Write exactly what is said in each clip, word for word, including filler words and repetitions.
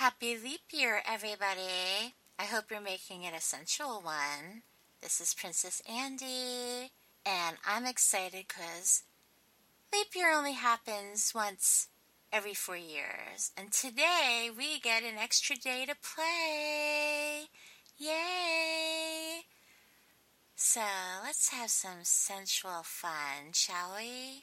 Happy leap year, everybody. I hope you're making it a sensual one. This is Princess Andy, and I'm excited because leap year only happens once every four years, and today we get an extra day to play. Yay! So let's have some sensual fun, shall we?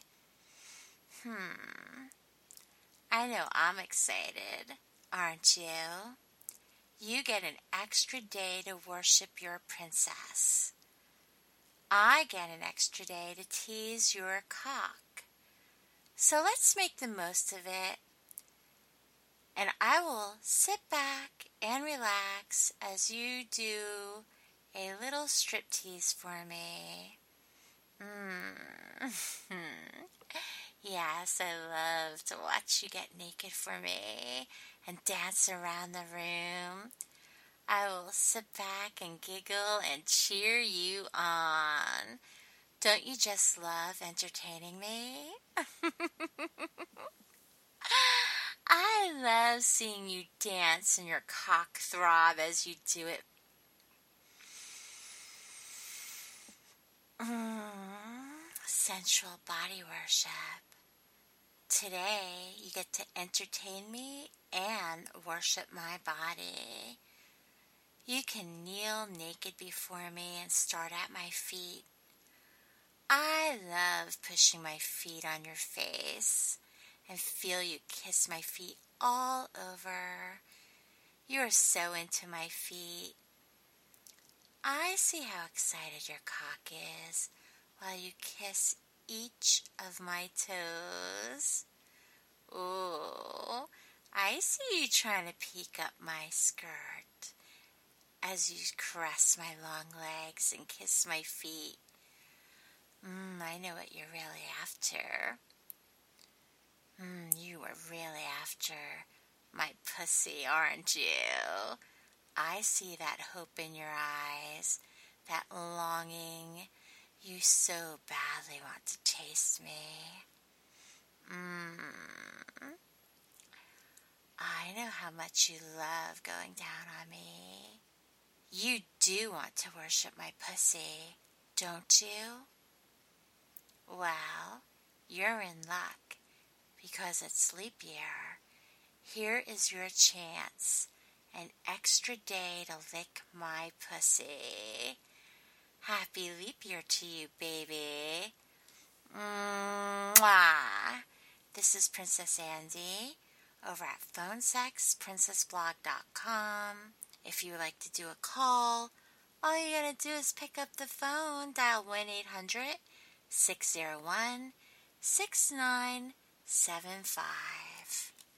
Hmm. I know I'm excited, aren't you? You get an extra day to worship your princess. I get an extra day to tease your cock. So let's make the most of it. And I will sit back and relax as you do a little striptease for me. Mm. Yes, I love to watch you get naked for me and dance around the room. I will sit back and giggle and cheer you on. Don't you just love entertaining me? I love seeing you dance and your cock throb as you do it. Mm, sensual body worship. Today, you get to entertain me and worship my body. You can kneel naked before me and start at my feet. I love pushing my feet on your face and feel you kiss my feet all over. You are so into my feet. I see how excited your cock is while you kiss each of my toes. Ooh, I see you trying to peek up my skirt as you caress my long legs and kiss my feet. Mmm, I know what you're really after. Mmm, you are really after my pussy, aren't you? I see that hope in your eyes, that longing. You so badly want to taste me. Mmm. I know how much you love going down on me. You do want to worship my pussy, don't you? Well, you're in luck because it's leap year. Here is your chance, an extra day to lick my pussy. Happy leap year to you, baby. Mwah. This is Princess Andy over at phone sex princess blog dot com. If you would like to do a call, all you gotta do is pick up the phone, dial one eight hundred six oh one six nine seven five.